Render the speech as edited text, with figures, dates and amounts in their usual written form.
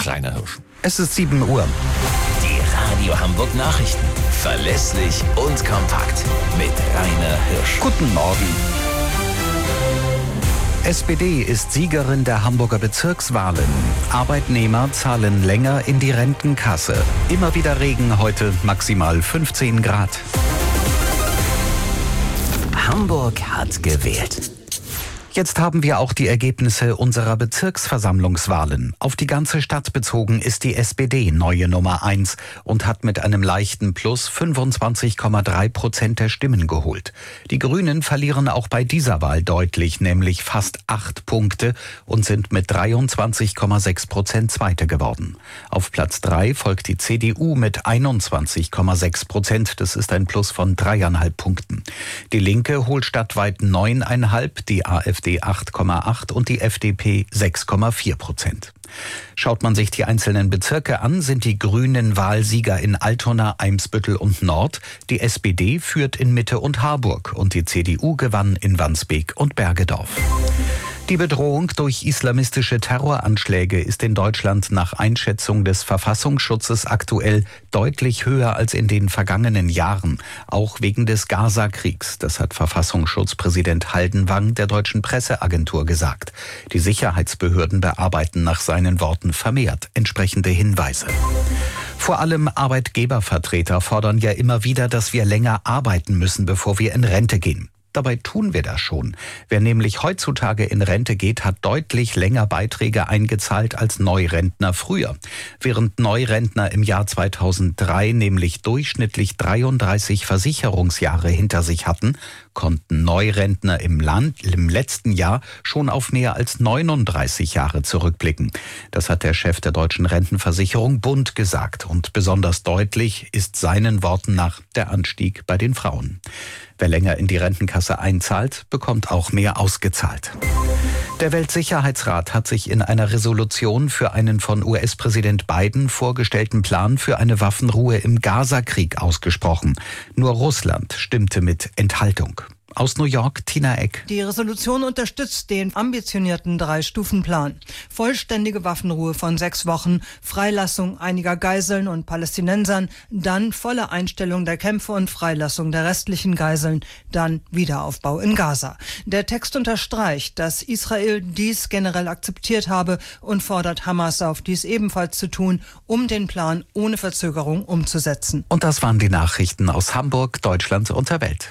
Rainer Hirsch. Es ist 7 Uhr. Die Radio Hamburg Nachrichten. Verlässlich und kompakt. Mit Rainer Hirsch. Guten Morgen. SPD ist Siegerin der Hamburger Bezirkswahlen. Arbeitnehmer zahlen länger in die Rentenkasse. Immer wieder Regen, heute maximal 15 Grad. Hamburg hat gewählt. Jetzt haben wir auch die Ergebnisse unserer Bezirksversammlungswahlen. Auf die ganze Stadt bezogen ist die SPD neue Nummer 1 und hat mit einem leichten Plus 25,3% der Stimmen geholt. Die Grünen verlieren auch bei dieser Wahl deutlich, nämlich fast 8 Punkte und sind mit 23,6% Zweite geworden. Auf Platz 3 folgt die CDU mit 21,6%. Das ist ein Plus von 3,5 Punkten. Die Linke holt stadtweit 9,5, die AfD 8,8 und die FDP 6,4%. Schaut man sich die einzelnen Bezirke an, sind die Grünen Wahlsieger in Altona, Eimsbüttel und Nord. Die SPD führt in Mitte und Harburg und die CDU gewann in Wandsbek und Bergedorf. Die Bedrohung durch islamistische Terroranschläge ist in Deutschland nach Einschätzung des Verfassungsschutzes aktuell deutlich höher als in den vergangenen Jahren, auch wegen des Gaza-Kriegs. Das hat Verfassungsschutzpräsident Haldenwang der deutschen Presseagentur gesagt. Die Sicherheitsbehörden bearbeiten nach seinen Worten vermehrt entsprechende Hinweise. Vor allem Arbeitgebervertreter fordern ja immer wieder, dass wir länger arbeiten müssen, bevor wir in Rente gehen. Dabei tun wir das schon. Wer nämlich heutzutage in Rente geht, hat deutlich länger Beiträge eingezahlt als Neurentner früher. Während Neurentner im Jahr 2003 nämlich durchschnittlich 33 Versicherungsjahre hinter sich hatten, konnten Neurentner im letzten Jahr schon auf mehr als 39 Jahre zurückblicken. Das hat der Chef der Deutschen Rentenversicherung Bund gesagt. Und besonders deutlich ist seinen Worten nach der Anstieg bei den Frauen. Wer länger in die Rentenkasse einzahlt, bekommt auch mehr ausgezahlt. Der Weltsicherheitsrat hat sich in einer Resolution für einen von US-Präsident Biden vorgestellten Plan für eine Waffenruhe im Gaza-Krieg ausgesprochen. Nur Russland stimmte mit Enthaltung. Aus New York, Tina Eck. Die Resolution unterstützt den ambitionierten 3-Stufen-Plan. Vollständige Waffenruhe von 6 Wochen, Freilassung einiger Geiseln und Palästinensern, dann volle Einstellung der Kämpfe und Freilassung der restlichen Geiseln, dann Wiederaufbau in Gaza. Der Text unterstreicht, dass Israel dies generell akzeptiert habe und fordert Hamas auf, dies ebenfalls zu tun, um den Plan ohne Verzögerung umzusetzen. Und das waren die Nachrichten aus Hamburg, Deutschland und der Welt.